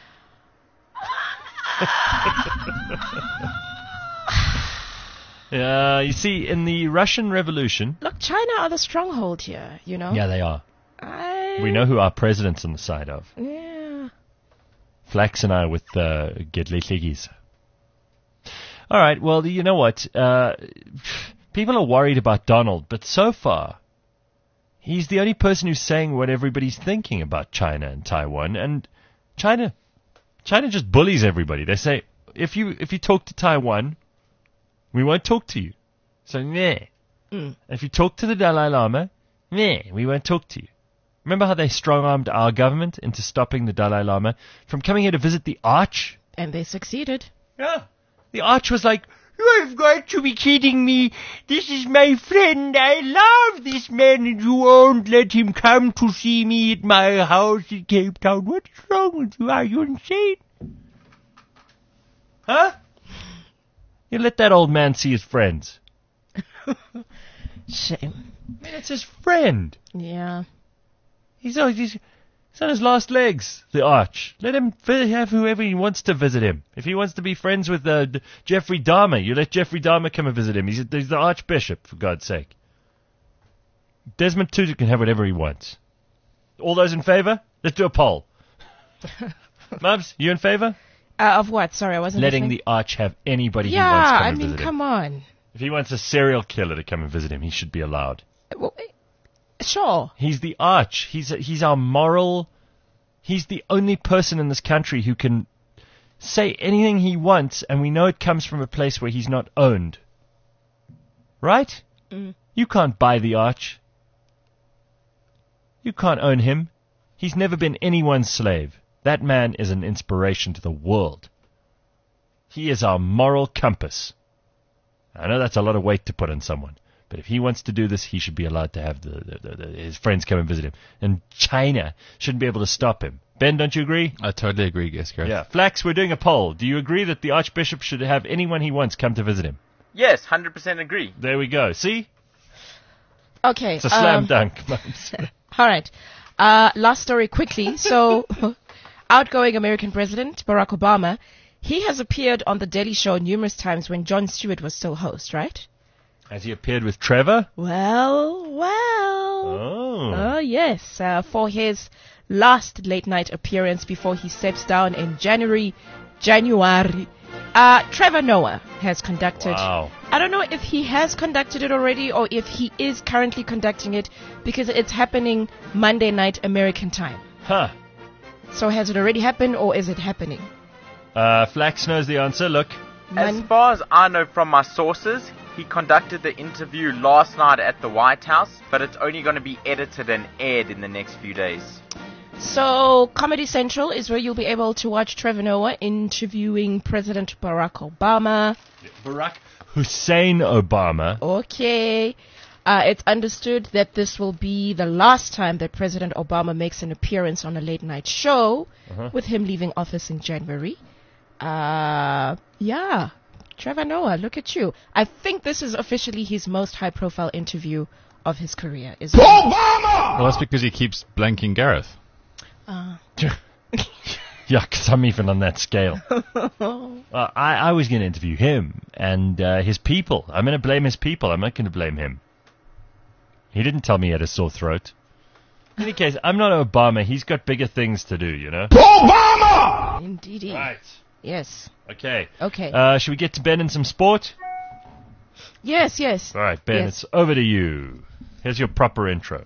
Uh, you see, in the Russian Revolution... Look, China are the stronghold here, you know? Yeah, they are. I... We know who our president's on the side of. Yeah. Flax and I with uh, Gedletligis. All right, well, you know what? Uh, people are worried about Donald, but so far, he's the only person who's saying what everybody's thinking about China and Taiwan. And China, China just bullies everybody. They say, if you if you talk to Taiwan, we won't talk to you. So, nah. Mm. If you talk to the Dalai Lama, nah, we won't talk to you. Remember how they strong-armed our government into stopping the Dalai Lama from coming here to visit the Arch? And they succeeded. Yeah. The Arch was like, you've got to be kidding me. This is my friend. I love this man, and you won't let him come to see me at my house in Cape Town. What's wrong with you? Are you insane? Huh? You let that old man see his friends. Shame. Man, it's his friend. Yeah. He's, he's, he's on his last legs, the Arch. Let him have whoever he wants to visit him. If he wants to be friends with uh, D- Jeffrey Dahmer, you let Jeffrey Dahmer come and visit him. He's, he's the Archbishop, for God's sake. Desmond Tutu can have whatever he wants. All those in favor? Let's do a poll. Mubs, you in favor? Uh, of what? Sorry, I wasn't Letting listening. the Arch have anybody Yeah, he wants come I and mean, visit him. come on. If he wants a serial killer to come and visit him, he should be allowed. Well, sure. He's the Arch. He's he's our moral. He's the only person in this country who can say anything he wants, and we know it comes from a place where he's not owned. Right? Mm. You can't buy the Arch. You can't own him. He's never been anyone's slave. That man is an inspiration to the world. He is our moral compass. I know that's a lot of weight to put on someone. But if he wants to do this, he should be allowed to have the, the, the, the, his friends come and visit him. And China shouldn't be able to stop him. Ben, don't you agree? I totally agree, yes, Gareth. Yeah. Flax, we're doing a poll. Do you agree that the Archbishop should have anyone he wants come to visit him? Yes, one hundred percent agree. There we go. See? Okay. It's a slam um, dunk. All right. Uh, last story quickly. So, outgoing American President Barack Obama, he has appeared on The Daily Show numerous times when Jon Stewart was still host, right? Has he appeared with Trevor? Well, well. Oh. Oh, yes. Uh, for his last late-night appearance before he steps down in January, January, uh, Trevor Noah has conducted. Wow. I don't know if he has conducted it already or if he is currently conducting it because it's happening Monday night American time. Huh. So has it already happened or is it happening? Uh, Flax knows the answer. Look. As Mon- far as I know from my sources, he conducted the interview last night at the White House, but it's only going to be edited and aired in the next few days. So, Comedy Central is where you'll be able to watch Trevor Noah interviewing President Barack Obama. Barack Hussein Obama. Okay. Uh, it's understood that this will be the last time that President Obama makes an appearance on a late-night show, Uh-huh. with him leaving office in January. Uh, yeah. Trevor Noah, look at you. I think this is officially his most high-profile interview of his career. Is Well, that's because he keeps blanking Gareth. Uh, Yeah, 'cause I'm even on that scale. uh, I, I was going to interview him and uh, his people. I'm going to blame his people. I'm not going to blame him. He didn't tell me he had a sore throat. In any case, I'm not Obama. He's got bigger things to do, you know? Indeedy. Right. Yes. Okay. Okay. Uh, should we get to Ben and some sport? yes, yes. All right, Ben, Yes. it's over to you. Here's your proper intro.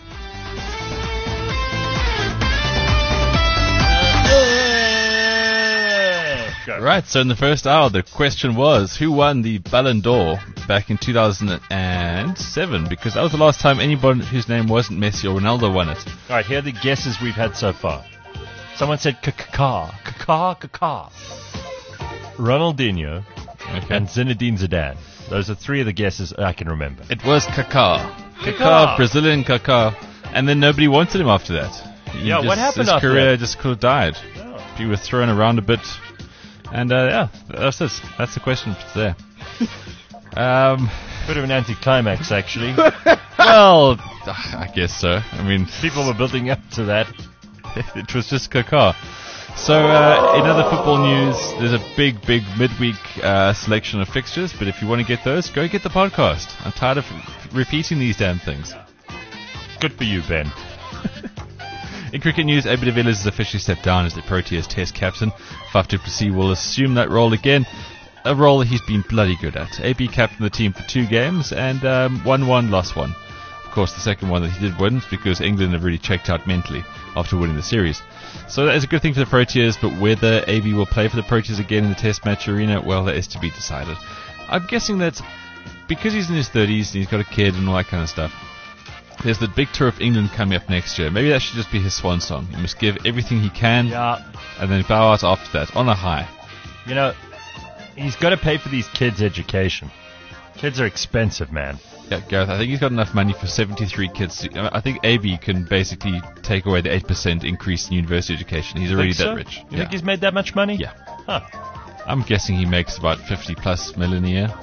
Go. Right, so in the first hour, the question was, who won the Ballon d'Or back in two thousand seven? Because that was the last time anybody whose name wasn't Messi or Ronaldo won it. All right, here are the guesses we've had so far. Someone said Kaká, Kaká, Kaká. Ronaldinho Okay. and Zinedine Zidane. Those are three of the guesses I can remember. It was Kaká. Kaká. Kaká, Brazilian Kaká. And then nobody wanted him after that. He Yeah, what just- happened His after career that? just could have died. Oh. He was thrown around a bit. And uh, yeah, that's it. That's the question there. um, Bit of an anticlimax, actually. well, I guess so. I mean, People were building up to that. it was just caca. So, uh, in other football news, there's a big, big midweek uh, selection of fixtures, but if you want to get those, go get the podcast. I'm tired of repeating these damn things. Good for you, Ben. In cricket news, A B de Villiers has officially stepped down as the Proteas Test captain. Faf du Plessis will assume that role again, a role that he's been bloody good at. A B captained the team for two games and um, won one, lost one. Of course, the second one that he did win is because England have really checked out mentally after winning the series. So that is a good thing for the Proteas, but whether A B will play for the Proteas again in the Test match arena, well, that is to be decided. I'm guessing that because he's in his thirties and he's got a kid and all that kind of stuff, there's the big tour of England coming up next year. Maybe that should just be his swan song. He must give everything he can Yeah. and then bow out after that on a high. You know, he's got to pay for these kids' education. Kids are expensive, man. Yeah, Gareth, I think he's got enough money for seventy-three kids. I think A B can basically take away the eight percent increase in university education. He's already Think so? that rich. You Yeah. think he's made that much money? Yeah. Huh. I'm guessing he makes about fifty plus million a year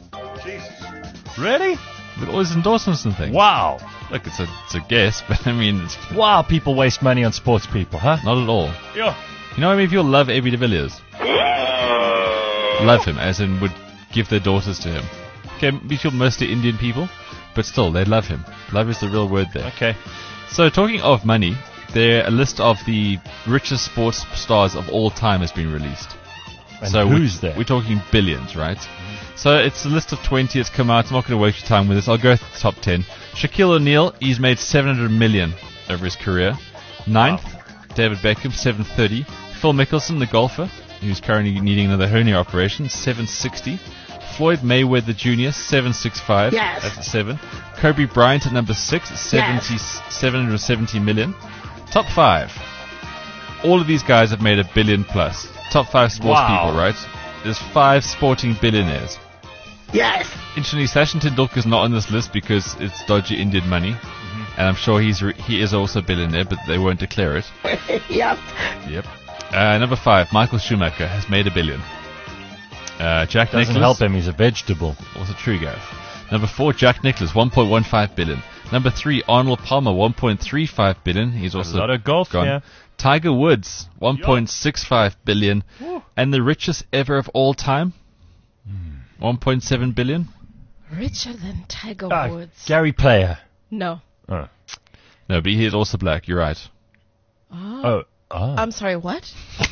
Really? with all his endorsements and things. Wow. Look, it's a, it's a guess, but I mean, it's Wow, people waste money on sports people, huh? not at all. Yeah. You know how many people love A B de Villiers? Love him, as in would give their daughters to him. Okay, these people mostly Indian people, but still, they love him. Love is the real word there. Okay. So, talking of money, there a list of the richest sports stars of all time has been released. And so who's we're, there? We're talking billions, right? So it's a list of twenty. It's come out. I'm not going to waste your time with this. I'll go through the top ten. Shaquille O'Neal, he's made seven hundred million over his career. Ninth, David Beckham, seven thirty. Phil Mickelson, the golfer, who's currently needing another hernia operation, seven sixty. Floyd Mayweather Junior, seven sixty-five. Yes. That's a seven. Kobe Bryant at number six, seventy, seven hundred seventy million. Top five. All of these guys have made a billion plus. Top five sports Wow. people, right? There's five sporting billionaires. Yes. Interestingly, Sachin Tendulkar's not on this list because it's dodgy Indian money, and I'm sure he's re- he is also a billionaire, but they won't declare it. Yep. Yep. Uh, number five, Michael Schumacher has made a billion. Uh, Jack Doesn't Nicklaus, help him. He's a vegetable. also true, Gareth. Number four, Jack Nicklaus, one point one five billion. Number three, Arnold Palmer, one point three five billion. He's also a lot of golf, gone. yeah. Tiger Woods, one point six five billion. And the richest ever of all time, one point seven billion. Richer than Tiger Ah, Woods. Gary Player. No. Oh. No, but he is also black. You're right. Oh. Oh. oh. I'm sorry, what?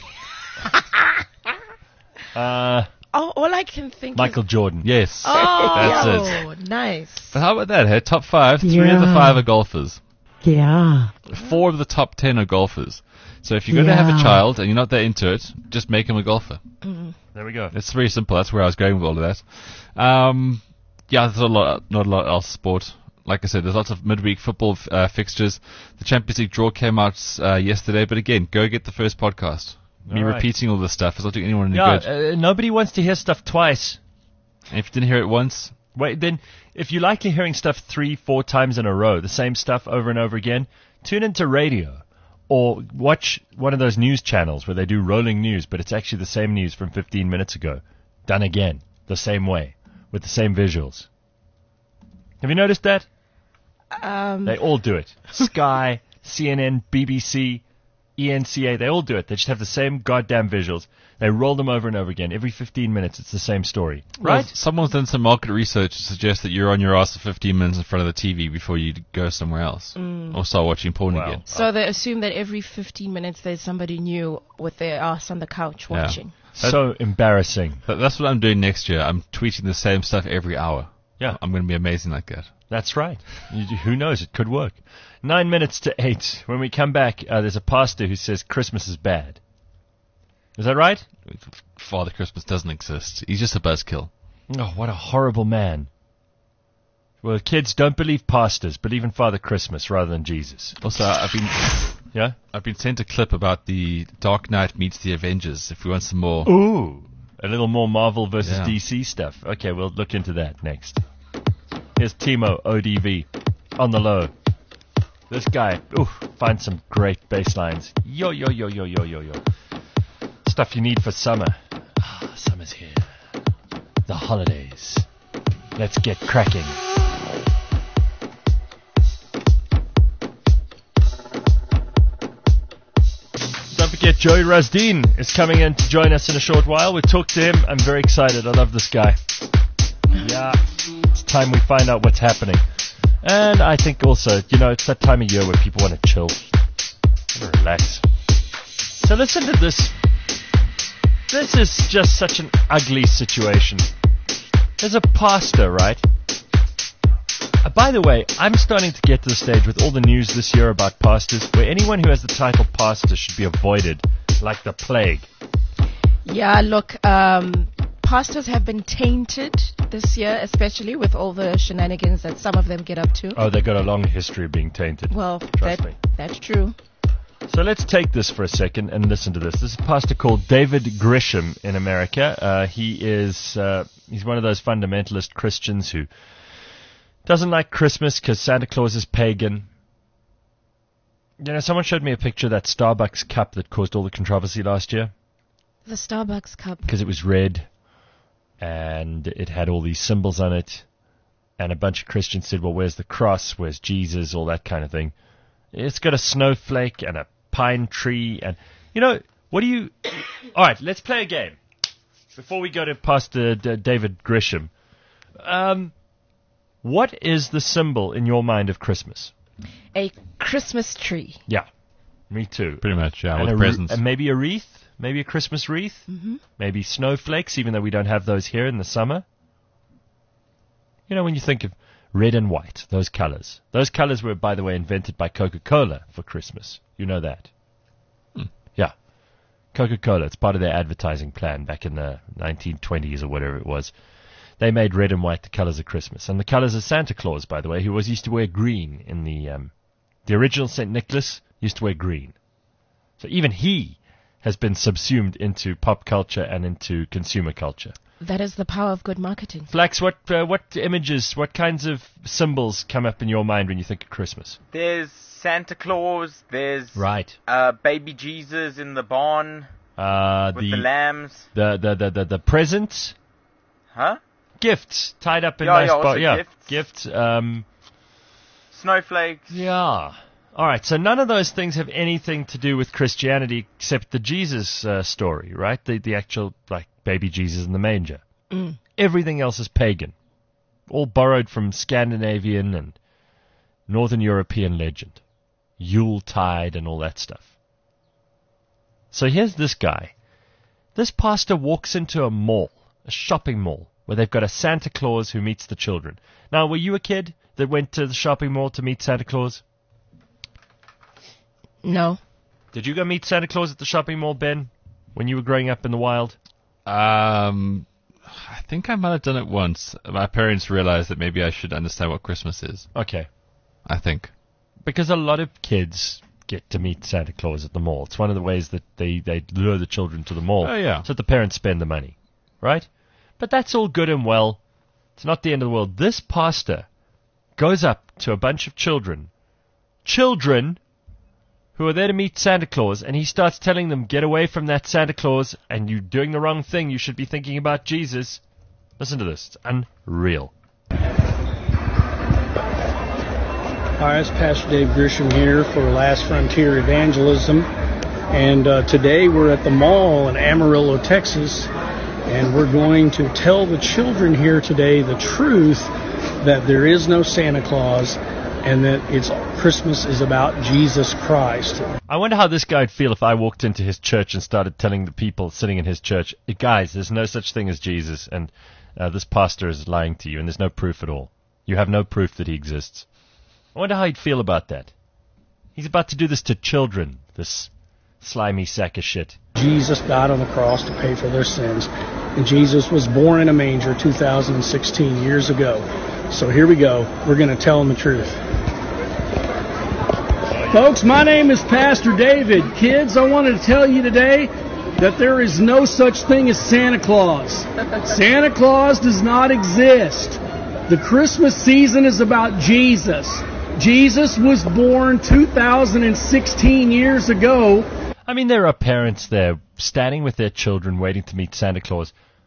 Uh, Oh, all I can think Michael is... Jordan. Yes. Oh, That's it. nice. But how about that? Hey? Top five, three of the Yeah. five are golfers. Yeah. Four of the top ten are golfers. So if you're going to have a Yeah. child and you're not that into it, just make him a golfer. There we go. It's very simple. That's where I was going with all of that. Um, yeah, there's a lot, not a lot else sport. Like I said, there's lots of midweek football uh, fixtures. The Champions League draw came out uh, yesterday, but again, go get the first podcast. Me All right. repeating all this stuff is not doing anyone any Yeah, good. uh, nobody wants to hear stuff twice. And if you didn't hear it once, Wait, then, if you like hearing stuff three, four times in a row, the same stuff over and over again, tune into radio. Or watch one of those news channels where they do rolling news, but it's actually the same news from fifteen minutes ago. Done again. The same way. With the same visuals. Have you noticed that? Um, They all do it. Sky, C N N, B B C, E N C A, they all do it. They just have the same goddamn visuals. They roll them over and over again. Every fifteen minutes, it's the same story. well, Right? someone's done some market research to suggest that you're on your ass for fifteen minutes in front of the T V before you go somewhere else. Or start watching porn Wow. again. so they assume that every fifteen minutes there's somebody new with their ass on the couch Yeah. watching. So embarrassing. But that's what I'm doing next year. I'm tweeting the same stuff every hour. Yeah. I'm going to be amazing like that. That's right. You, who knows? It could work. Nine minutes to eight. When we come back, uh, there's a pastor who says Christmas is bad. Is that right? Father Christmas doesn't exist. He's just a buzzkill. Oh, what a horrible man. Well, kids, don't believe pastors. Believe in Father Christmas rather than Jesus. Also, I've been Yeah? I've been sent a clip about the Dark Knight meets the Avengers. If we want some more, Ooh. A little more Marvel versus Yeah. D C stuff. Okay, we'll look into that next. Here's Timo, O D V, on the low. This guy, ooh, finds some great bass lines. Yo, yo, yo, yo, yo, yo, yo. Stuff you need for summer. Summer's here. The holidays. Let's get cracking. Don't forget, Joey Rasdeen is coming in to join us in a short while. We'll talk to him. I'm very excited. I love this guy. Yeah, it's time we find out what's happening. And I think also, you know, it's that time of year where people want to chill. Want to relax. So listen to this. This is just such an ugly situation. There's a pastor, right? Uh, by the way, I'm starting to get to the stage with all the news this year about pastors where anyone who has the title pastor should be avoided like the plague. Yeah, look, um, pastors have been tainted this year, especially with all the shenanigans that some of them get up to. Oh, they got a long history of being tainted. Well, Trust that, me. that's true. So let's take this for a second and listen to this. This is a pastor called David Grisham in America. Uh, he is uh, he's one of those fundamentalist Christians who doesn't like Christmas because Santa Claus is pagan. You know, someone showed me a picture of that Starbucks cup that caused all the controversy last year. The Starbucks cup. Because it was red and it had all these symbols on it. And a bunch of Christians said, well, where's the cross? Where's Jesus? All that kind of thing. It's got a snowflake and a pine tree. And, you know, what do you... All right, let's play a game. Before we go to Pastor D- David Grisham. Um, what is the symbol in your mind of Christmas? A Christmas tree. Yeah, me too. Pretty much, yeah, and with a, presents. And maybe a wreath? Maybe a Christmas wreath? Mm-hmm. Maybe snowflakes, even though we don't have those here in the summer. You know, when you think of red and white, those colors. Those colors were, by the way, invented by Coca-Cola for Christmas. You know that? Hmm. Yeah. Coca-Cola, it's part of their advertising plan back in the nineteen twenties or whatever it was. They made red and white the colors of Christmas. And the colors of Santa Claus, by the way, who was used to wear green in the... Um, the original Saint Nicholas used to wear green. So even he has been subsumed into pop culture and into consumer culture. That is the power of good marketing. Flax, what uh, what images, what kinds of symbols come up in your mind when you think of Christmas? There's Santa Claus. There's Right. uh, baby Jesus in the barn Uh, with the, the lambs. the, the, the, the, the presents, Huh? gifts tied up in Yeah, nice yeah, also bo- yeah, gifts. gifts. Um, Snowflakes. yeah. All right. So none of those things have anything to do with Christianity except the Jesus uh, story, right? The the actual like baby Jesus in the manger. Mm. Everything else is pagan, all borrowed from Scandinavian and Northern European legend, Yuletide and all that stuff. So here's this guy. This pastor walks into a mall, a shopping mall, where they've got a Santa Claus who meets the children. Now, were you a kid that went to the shopping mall to meet Santa Claus? No. Did you go meet Santa Claus at the shopping mall, Ben, when you were growing up in the wild? Um, I think I might have done it once. My parents realized that maybe I should understand what Christmas is. Okay. I think. Because a lot of kids get to meet Santa Claus at the mall. It's one of the ways that they, they lure the children to the mall. Oh, yeah. So that the parents spend the money. Right? But that's all good and well. It's not the end of the world. This pastor goes up to a bunch of children. Children who are there to meet Santa Claus, and he starts telling them, get away from that Santa Claus, and you're doing the wrong thing. You should be thinking about Jesus. Listen to this. It's unreal. Hi, it's Pastor Dave Grisham here for Last Frontier Evangelism. And uh, today we're at the mall in Amarillo, Texas, and we're going to tell the children here today the truth that there is no Santa Claus and that it's Christmas is about Jesus Christ. I wonder how this guy would feel if I walked into his church and started telling the people sitting in his church, guys, there's no such thing as Jesus, and uh, this pastor is lying to you, and there's no proof at all. You have no proof that he exists. I wonder how he'd feel about that. He's about to do this to children, this slimy sack of shit. Jesus died on the cross to pay for their sins, and Jesus was born in a manger two thousand sixteen years ago. So here we go. We're going to tell them the truth. Folks, my name is Pastor David. Kids, I wanted to tell you today that there is no such thing as Santa Claus. Santa Claus does not exist. The Christmas season is about Jesus. Jesus was born two thousand sixteen years ago. I mean, there are parents there standing with their children waiting to meet Santa Claus.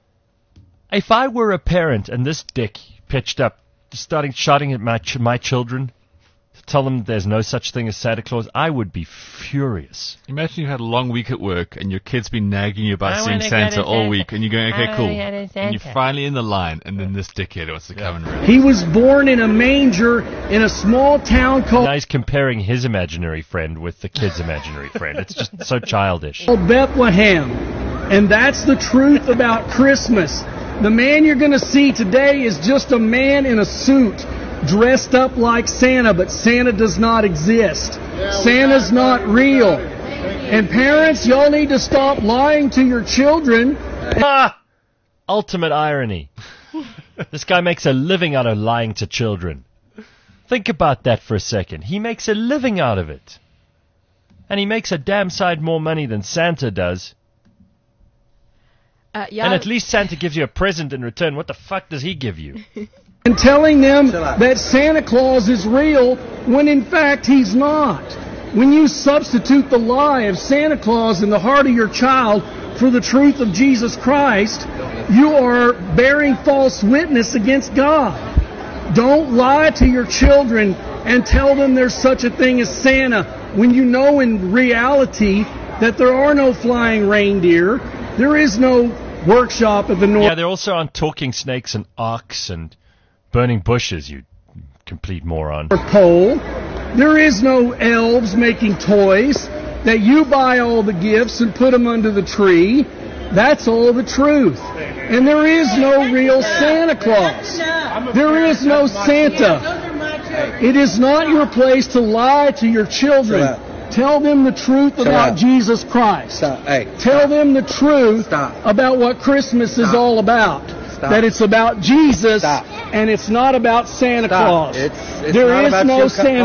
If I were a parent and this dick pitched up, starting shouting at my ch- my children to tell them there's no such thing as Santa Claus, I would be furious. Imagine you had a long week at work and your kid's been nagging you about I seeing wanna go Santa to all Santa. week, and you're going, okay, I cool. wanna go to And you're Santa. finally in the line, and then this dickhead wants to come and ruin it. He was born in a manger in a small town called Now he's comparing his imaginary friend with the kid's imaginary friend. It's just so childish. Bethlehem. And that's the truth about Christmas. The man you're going to see today is just a man in a suit, dressed up like Santa, but Santa does not exist. Santa's not real. And parents, y'all need to stop lying to your children. Ah! Ultimate irony. This guy makes a living out of lying to children. Think about that for a second. He makes a living out of it. And he makes a damn sight more money than Santa does. Uh, yeah. And at least Santa gives you a present in return. What the fuck does he give you? And telling them that Santa Claus is real when in fact he's not. When you substitute the lie of Santa Claus in the heart of your child for the truth of Jesus Christ, you are bearing false witness against God. Don't lie to your children and tell them there's such a thing as Santa when you know in reality that there are no flying reindeer. There is no workshop at the North Yeah, they're also on talking snakes and arcs and burning bushes, you complete moron. Pole. There is no elves making toys that you buy all the gifts and put them under the tree. That's all the truth. And there is no real Santa Claus. There is no Santa. It is not your place to lie to your children. Tell them the truth about Jesus Christ. Tell them the truth about what Christmas is all about. That it's about Jesus and it's not about Santa Claus. There is no Santa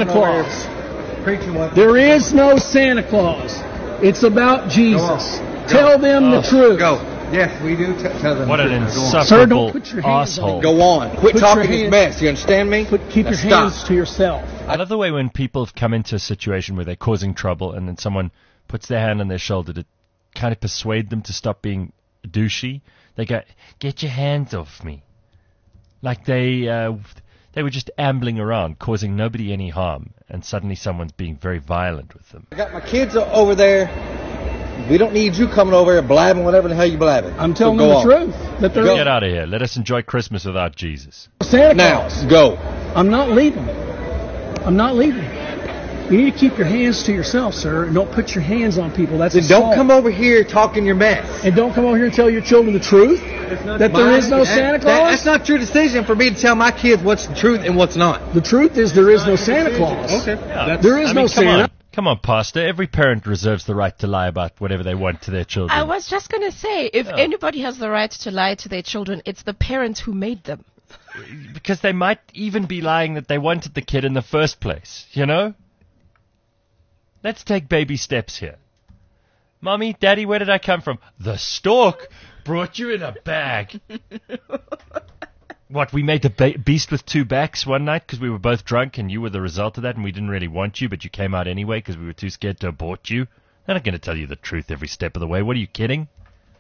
Claus. There is no Santa Claus. It's about Jesus. Tell them the truth. Go. Yes, we do t- tell them. What the an truth. Go on. Sir, insufferable don't put your hands asshole. on Go on. Quit Put talking your his hand- mess. You understand me? Put, keep Now your stop. hands to yourself. I love the way when people have come into a situation where they're causing trouble and then someone puts their hand on their shoulder to kind of persuade them to stop being douchey. They go, get your hands off me. Like they uh, they were just ambling around, causing nobody any harm, and suddenly someone's being very violent with them. I got my kids o- over there. We don't need you coming over here blabbing whatever the hell you blabbing. I'm telling So them go the on. truth. That there Go. Get out of here. Let us enjoy Christmas without Jesus. is Santa Now, Claus. go. I'm not leaving. I'm not leaving. You need to keep your hands to yourself, sir, and don't put your hands on people. That's Then assault. don't come over here talking your mess. And don't come over here and tell your children the truth that there is no That- Santa that- Claus. that's not your decision for me to tell my kids what's the truth and what's not. The truth is there is no Santa Claus. Okay. There is I no mean, come Santa. on. Come on, Pastor. Every parent reserves the right to lie about whatever they want to their children. I was just going to say, if Yeah. anybody has the right to lie to their children, it's the parents who made them. Because they might even be lying that they wanted the kid in the first place, you know? Let's take baby steps here. Mommy, Daddy, where did I come from? The stork brought you in a bag. What, we made the ba- beast with two backs one night because we were both drunk and you were the result of that and we didn't really want you, but you came out anyway because we were too scared to abort you? They're not going to tell you the truth every step of the way. What, are you kidding?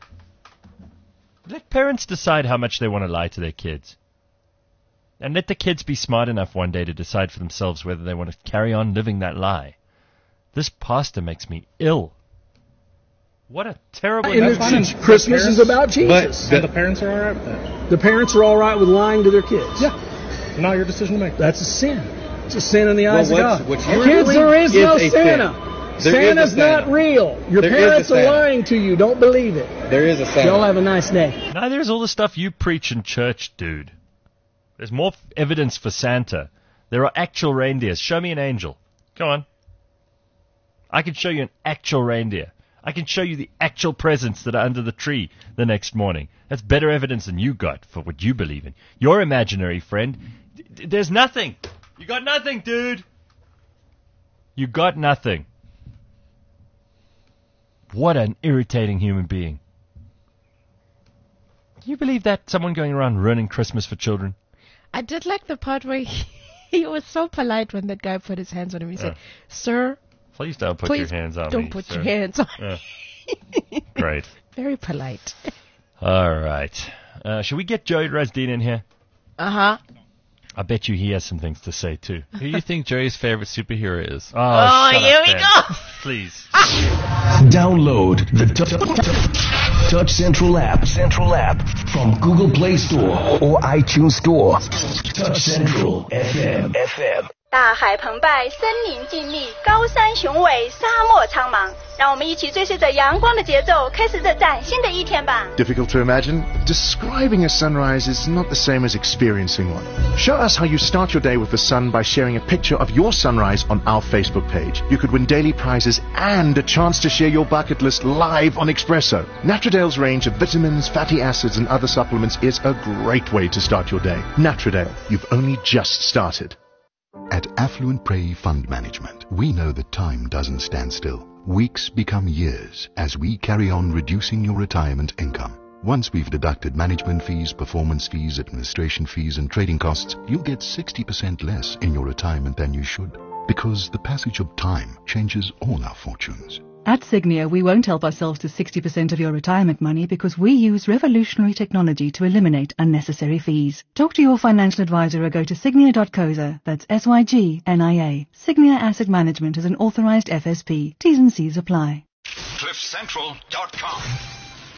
Let parents decide how much they want to lie to their kids. And let the kids be smart enough one day to decide for themselves whether they want to carry on living that lie. This pastor makes me ill. What a terrible... And it's- Christmas is about Jesus. And the parents are all right with that. The parents are all right with lying to their kids. Yeah. Not your decision to make. That's a sin. It's a sin in the eyes Well, of what's- God. what you're Kids, doing there is, is no a sin. Santa. There is Santa's a Santa. not real. Your There is a parents are Santa. lying to you. Don't believe it. There is a Santa. Y'all have a nice day. No, there's all the stuff you preach in church, dude. There's more f- evidence for Santa. There are actual reindeers. Show me an angel. Go on. I can show you an actual reindeer. I can show you the actual presents that are under the tree the next morning. That's better evidence than you got for what you believe in. Your imaginary friend, d- d- there's nothing. You got nothing, dude. You got nothing. What an irritating human being. Can you believe that? Someone going around ruining Christmas for children? I did like the part where he, he was so polite when that guy put his hands on him. He said, Yeah. Sir, Please don't put please your hands on don't me. put sir. your hands on Yeah. me. Great. Very polite. All right. Uh, should we get Joey Rasdeen in here? Uh-huh. I bet you he has some things to say, too. Who do you think Joey's favorite superhero is? Oh, Oh, shut here up, we Dan. go. Please. Download the T- Touch Central app. Central app from Google Play Store or iTunes Store. Touch Central F M. F M. 大海澎湃，森林静谧，高山雄伟，沙漠苍茫。让我们一起追随着阳光的节奏，开始这崭新的一天吧。 Difficult to imagine? Describing a sunrise is not the same as experiencing one. Show us how you start your day with the sun by sharing a picture of your sunrise on our Facebook page. You could win daily prizes and a chance to share your bucket list live on Expresso. Natrodale's range of vitamins, fatty acids and other supplements is a great way to start your day. Natrodale, you've only just started. At Affluent Prey Fund Management, we know that time doesn't stand still. Weeks become years as we carry on reducing your retirement income. Once we've deducted management fees, performance fees, administration fees and trading costs, you'll get sixty percent less in your retirement than you should. Because the passage of time changes all our fortunes. At Signia, we won't help ourselves to sixty percent of your retirement money because we use revolutionary technology to eliminate unnecessary fees. Talk to your financial advisor or go to signia dot co dot za. That's S Y G N I A. Signia Asset Management is an authorized F S P. T's and C's apply. cliff central dot com